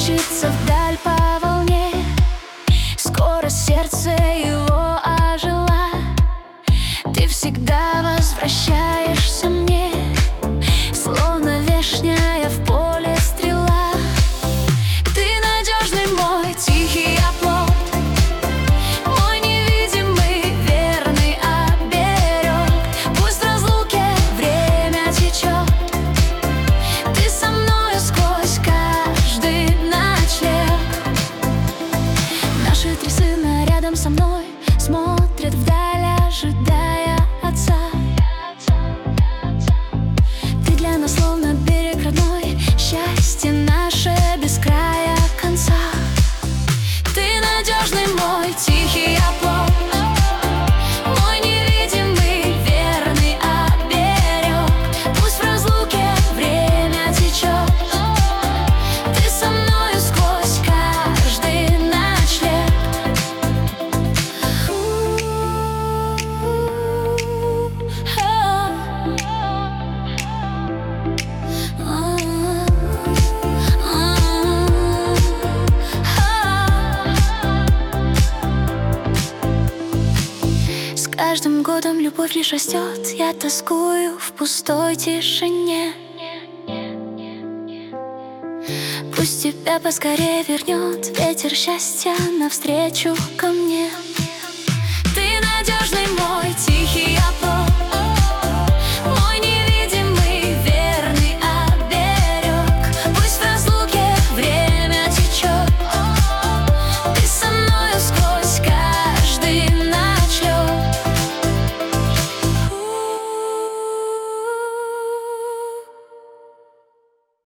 мчится вдаль по волне. Скоро сердце его ожило. Ты всегда возвращаешься мне, словно вешняя в поле стрела. Ты надежный мой тихий оплот, мой невидимый верный оберег. Пусть в разлуке время течет, ты со мною сквозь каждый ночлег. Наши три сына рядом со мной смотрят вдаль, ожидая отца. Ты для нас словно берег родной, счастье наше без края конца. Ты надежный мой тихий оплот, мой невидимый верный оберег. Пусть в разлуке время течет, ты со мною сквозь каждый ночлег. С каждым годом любовь лишь растет, я тоскую в пустой тишине. Пусть тебя поскорее вернет ветер счастья навстречу ко мне.